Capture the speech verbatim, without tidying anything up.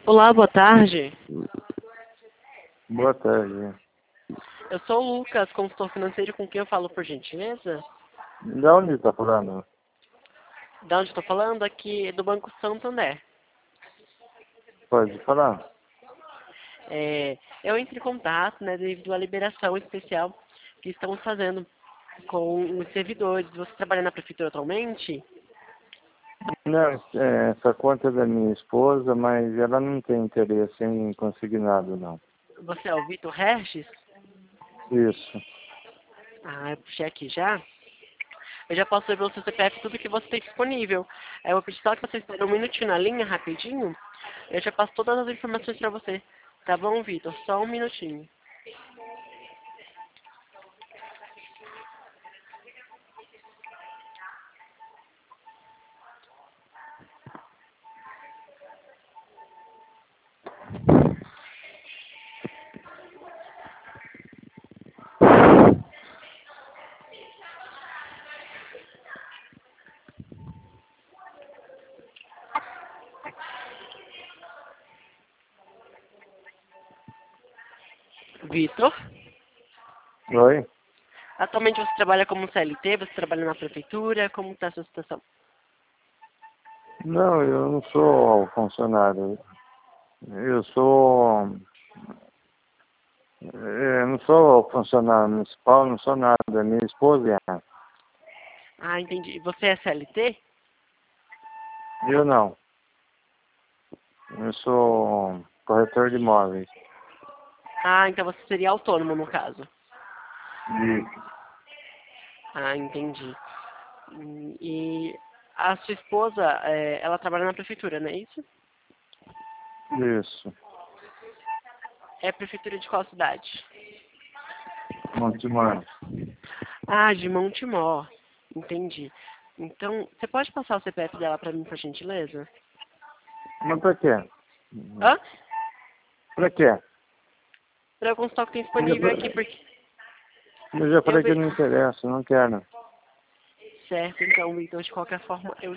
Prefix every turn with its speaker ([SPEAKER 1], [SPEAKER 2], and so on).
[SPEAKER 1] Olá, boa tarde.
[SPEAKER 2] Boa tarde.
[SPEAKER 1] Eu sou o Lucas, consultor financeiro, com quem eu falo, por gentileza?
[SPEAKER 2] De onde está falando?
[SPEAKER 1] Da onde estou falando? Aqui do Banco Santander.
[SPEAKER 2] Pode falar.
[SPEAKER 1] É, eu entrei em contato, né, devido à liberação especial que estamos fazendo com os servidores. Você trabalha na prefeitura atualmente?
[SPEAKER 2] Não, é, essa conta é da minha esposa, mas ela não tem interesse em consignado, não.
[SPEAKER 1] Você é o Vitor Regis?
[SPEAKER 2] Isso.
[SPEAKER 1] Ah, eu puxei aqui já. Eu já posso ver pelo seu C P F tudo que você tem disponível. Eu vou pedir só que você espere um minutinho na linha, rapidinho. Eu já passo todas as informações para você. Tá bom, Vitor? Só um minutinho. Vitor?
[SPEAKER 2] Oi?
[SPEAKER 1] Atualmente você trabalha como C L T? Você trabalha na prefeitura? Como está a sua situação?
[SPEAKER 2] Não, eu não sou funcionário. Eu sou... Eu não sou funcionário municipal, não sou nada. Minha esposa é.
[SPEAKER 1] Ah, entendi. Você é C L T?
[SPEAKER 2] Eu não. Eu sou corretor de imóveis.
[SPEAKER 1] Ah, então você seria autônomo no caso.
[SPEAKER 2] Isso.
[SPEAKER 1] Ah, entendi. Hum, E a sua esposa, é, ela trabalha na prefeitura, não é isso?
[SPEAKER 2] Isso.
[SPEAKER 1] É prefeitura de qual cidade?
[SPEAKER 2] Montemar.
[SPEAKER 1] Ah, de Montemor. Entendi. Então, você pode passar o C P F dela para mim, por gentileza?
[SPEAKER 2] Mas pra quê?
[SPEAKER 1] Hã?
[SPEAKER 2] Pra quê?
[SPEAKER 1] Para eu consultar o que tem
[SPEAKER 2] Eu já,
[SPEAKER 1] disponível aqui, porque
[SPEAKER 2] eu já
[SPEAKER 1] eu
[SPEAKER 2] falei que
[SPEAKER 1] ve...
[SPEAKER 2] não interessa, não quero.
[SPEAKER 1] Certo, então, Vitor, de qualquer forma, eu